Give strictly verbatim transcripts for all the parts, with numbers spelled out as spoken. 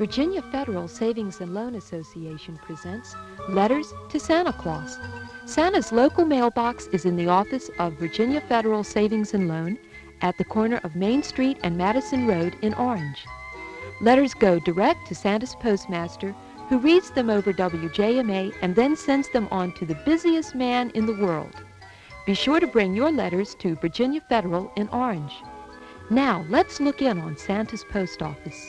Virginia Federal Savings and Loan Association presents Letters to Santa Claus. Santa's local mailbox is in the office of Virginia Federal Savings and Loan at the corner of Main Street and Madison Road in Orange. Letters go direct to Santa's postmaster, who reads them over W J M A and then sends them on to the busiest man in the world. Be sure to bring your letters to Virginia Federal in Orange. Now, let's look in on Santa's post office.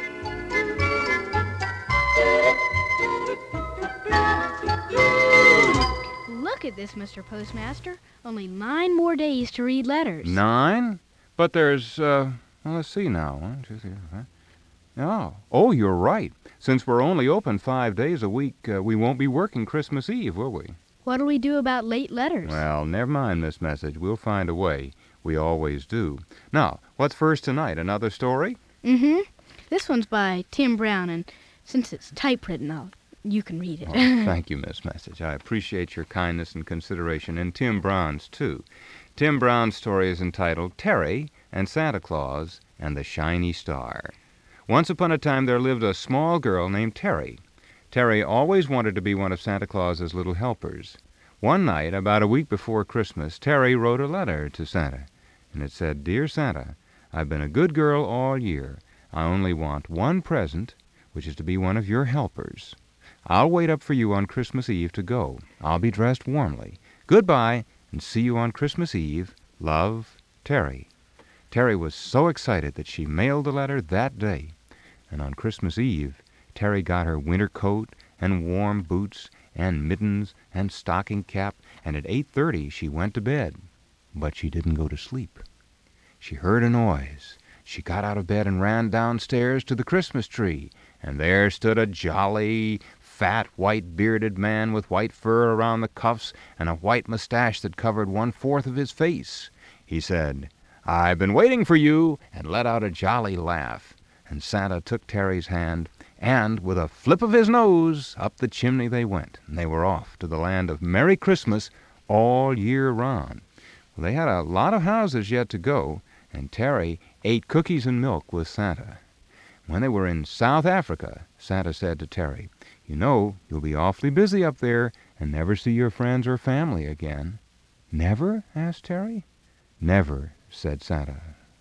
Look at this, Mister Postmaster. Only nine more days to read letters. Nine? But there's, uh, well, let's see now. One, two, three, four, five. Oh, oh, you're right. Since we're only open five days a week, uh, we won't be working Christmas Eve, will we? What'll we do about late letters? Well, never mind, Miss Message. We'll find a way. We always do. Now, what's first tonight? Another story? Mm-hmm. This one's by Tim Brown, and since it's typewritten, I'll, you can read it. Oh, thank you, Miss Message. I appreciate your kindness and consideration, and Tim Brown's, too. Tim Brown's story is entitled Terry and Santa Claus and the Shiny Star. Once upon a time there lived a small girl named Terry. Terry always wanted to be one of Santa Claus's little helpers. One night, about a week before Christmas, Terry wrote a letter to Santa, and it said, "Dear Santa, I've been a good girl all year. I only want one present, which is to be one of your helpers. I'll wait up for you on Christmas Eve to go. I'll be dressed warmly. Goodbye, and see you on Christmas Eve. Love, Terry." Terry was so excited that she mailed the letter that day. And on Christmas Eve, Terry got her winter coat and warm boots and mittens and stocking cap, and at eight thirty she went to bed. But she didn't go to sleep. She heard a noise. She got out of bed and ran downstairs to the Christmas tree, and there stood a jolly, fat, white-bearded man with white fur around the cuffs and a white mustache that covered one-fourth of his face. He said, "I've been waiting for you," and let out a jolly laugh. And Santa took Terry's hand, and with a flip of his nose, up the chimney they went, and they were off to the land of Merry Christmas all year round. Well, they had a lot of houses yet to go, and Terry ate cookies and milk with Santa. When they were in South Africa, Santa said to Terry, "You know, you'll be awfully busy up there and never see your friends or family again." "Never?" asked Terry. "Never," said Santa,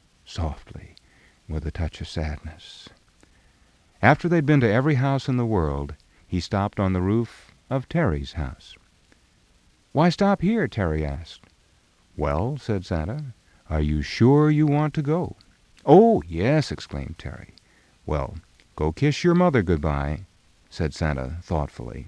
softly, with a touch of sadness. After they'd been to every house in the world, he stopped on the roof of Terry's house. "Why stop here?" Terry asked. "Well," said Santa, "are you sure you want to go?" "Oh, yes," exclaimed Terry. "Well, go kiss your mother goodbye," said Santa thoughtfully.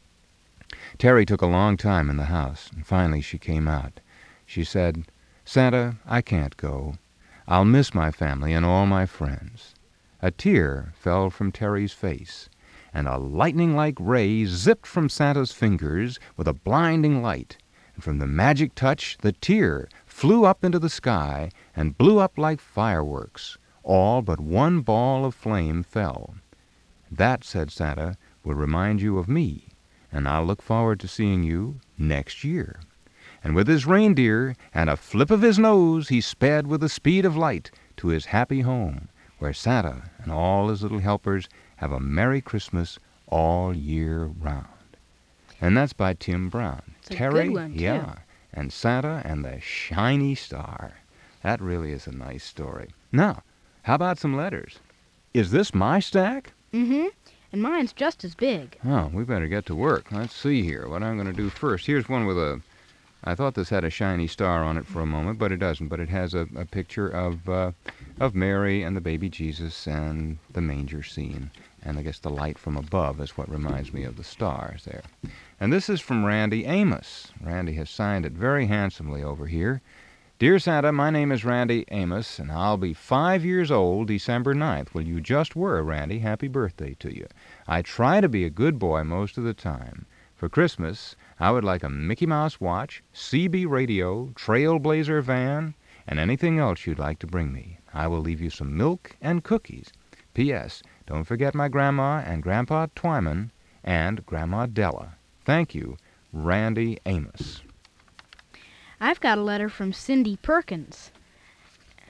Terry took a long time in the house, and finally she came out. She said, "Santa, I can't go. I'll miss my family and all my friends." A tear fell from Terry's face, and a lightning-like ray zipped from Santa's fingers with a blinding light, and from the magic touch the tear flew up into the sky and blew up like fireworks. All but one ball of flame fell. "That," said Santa, "will remind you of me, and I'll look forward to seeing you next year." And with his reindeer and a flip of his nose, he sped with the speed of light to his happy home, where Santa and all his little helpers have a Merry Christmas all year round. And that's by Tim Brown. It's a Terry, good one, too. yeah, and Santa and the Shiny Star. That really is a nice story. Now, how about some letters? Is this my stack? Mm-hmm. And mine's just as big. Oh, we better get to work. Let's see here what I'm going to do first. Here's one with a... I thought this had a shiny star on it for a moment, but it doesn't. But it has a, a picture of uh, of Mary and the baby Jesus and the manger scene. And I guess the light from above is what reminds me of the stars there. And this is from Randy Amos. Randy has signed it very handsomely over here. "Dear Santa, my name is Randy Amos, and I'll be five years old December ninth. Well, you just were, Randy. Happy birthday to you. I try to be a good boy most of the time. For Christmas, I would like a Mickey Mouse watch, C B radio, Trailblazer van, and anything else you'd like to bring me. I will leave you some milk and cookies. P S. Don't forget my Grandma and Grandpa Twyman and Grandma Della. Thank you, Randy Amos." I've got a letter from Cindy Perkins.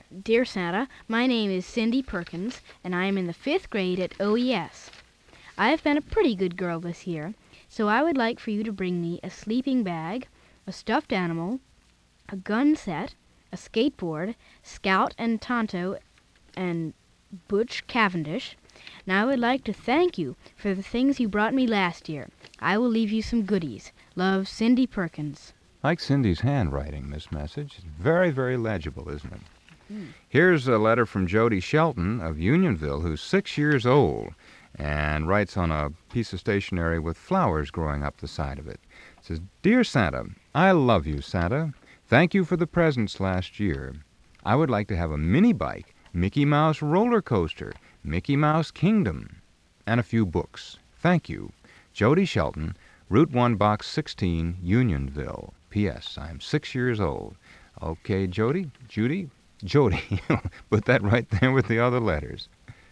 Dear Santa, my name is Cindy Perkins, and I am in the fifth grade at O E S. I have been a pretty good girl this year, so I would like for you to bring me a sleeping bag, a stuffed animal, a gun set, a skateboard, Scout and Tonto, and Butch Cavendish. Now I would like to thank you for the things you brought me last year. I will leave you some goodies. Love, Cindy Perkins. Like Cindy's handwriting, this message. It's very, very legible, isn't it? Mm. Here's a letter from Jody Shelton of Unionville, who's six years old, and writes on a piece of stationery with flowers growing up the side of it. It says, Dear Santa, I love you, Santa. Thank you for the presents last year. I would like to have a mini bike, Mickey Mouse roller coaster, Mickey Mouse Kingdom, and a few books. Thank you. Jody Shelton, Route one, Box sixteen, Unionville. P S. I'm six years old. Okay, Jody, Judy, Jody. Put that right there with the other letters.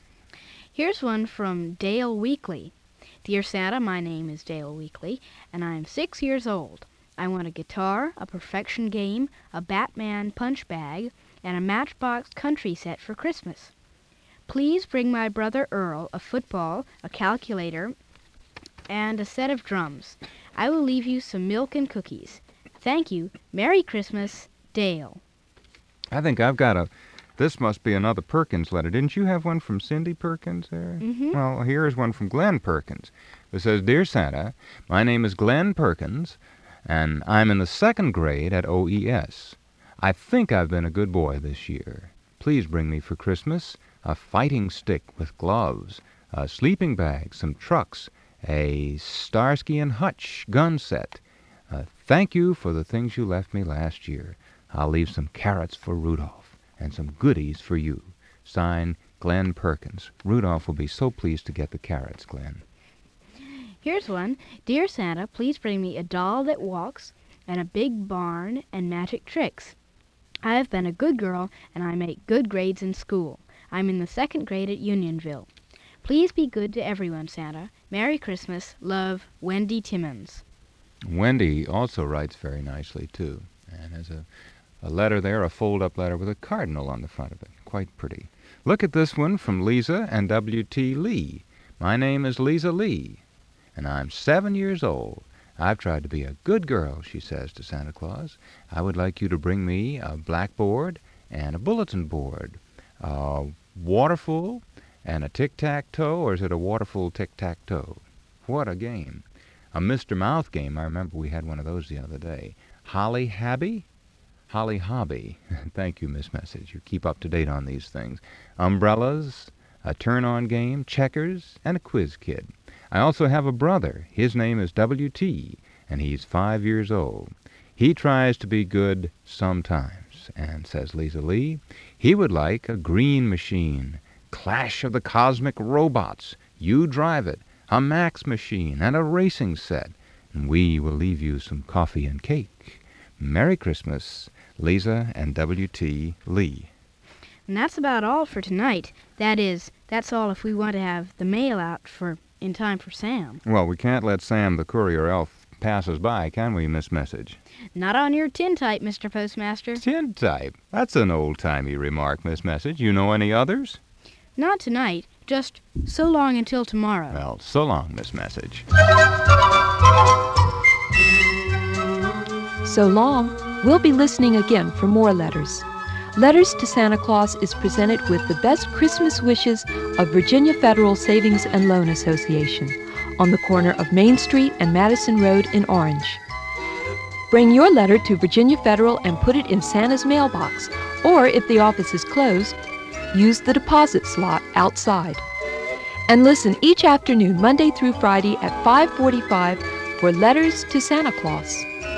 Here's one from Dale Weekly. Dear Santa, my name is Dale Weekly, and I am six years old. I want a guitar, a Perfection game, a Batman punch bag, and a Matchbox country set for Christmas. Please bring my brother Earl a football, a calculator, and a set of drums. I will leave you some milk and cookies. Thank you. Merry Christmas, Dale. I think I've got a... This must be another Perkins letter. Didn't you have one from Cindy Perkins there? Mm-hmm. Well, here's one from Glenn Perkins. It says, Dear Santa, my name is Glenn Perkins, and I'm in the second grade at O E S. I think I've been a good boy this year. Please bring me for Christmas a fighting stick with gloves, a sleeping bag, some trucks, a Starsky and Hutch gun set. Uh, thank you for the things you left me last year. I'll leave some carrots for Rudolph and some goodies for you. Signed, Glenn Perkins. Rudolph will be so pleased to get the carrots, Glenn. Here's one. Dear Santa, please bring me a doll that walks and a big barn and magic tricks. I have been a good girl, and I make good grades in school. I'm in the second grade at Unionville. Please be good to everyone, Santa. Merry Christmas. Love, Wendy Timmons. Wendy also writes very nicely, too, and has a, a letter there, a fold-up letter with a cardinal on the front of it. Quite pretty. Look at this one from Lisa and W T Lee. My name is Lisa Lee, and I'm seven years old. I've tried to be a good girl, she says to Santa Claus. I would like you to bring me a blackboard and a bulletin board, a waterful and a tic-tac-toe, or is it a waterful tic-tac-toe? What a game. A Mister Mouth game. I remember we had one of those the other day. Holly Habby? Holly Hobby. Thank you, Miss Message. You keep up to date on these things. Umbrellas, a turn-on game, checkers, and a quiz kid. I also have a brother. His name is W T, and he's five years old. He tries to be good sometimes, and, says Lisa Lee, he would like a green machine, Clash of the Cosmic Robots, You Drive It, a Max machine, and a racing set. And we will leave you some coffee and cake. Merry Christmas, Lisa and W T Lee. And that's about all for tonight. That is, that's all if we want to have the mail out for in time for Sam. Well, we can't let Sam the courier elf pass us by, can we, Miss Message? Not on your tin type, Mister Postmaster. Tin type? That's an old-timey remark, Miss Message. You know any others? Not tonight. Just so long until tomorrow. Well, so long, Miss Message. So long. We'll be listening again for more letters. Letters to Santa Claus is presented with the best Christmas wishes of Virginia Federal Savings and Loan Association on the corner of Main Street and Madison Road in Orange. Bring your letter to Virginia Federal and put it in Santa's mailbox, or if the office is closed, use the deposit slot outside. And listen each afternoon, Monday through Friday at five forty-five for Letters to Santa Claus.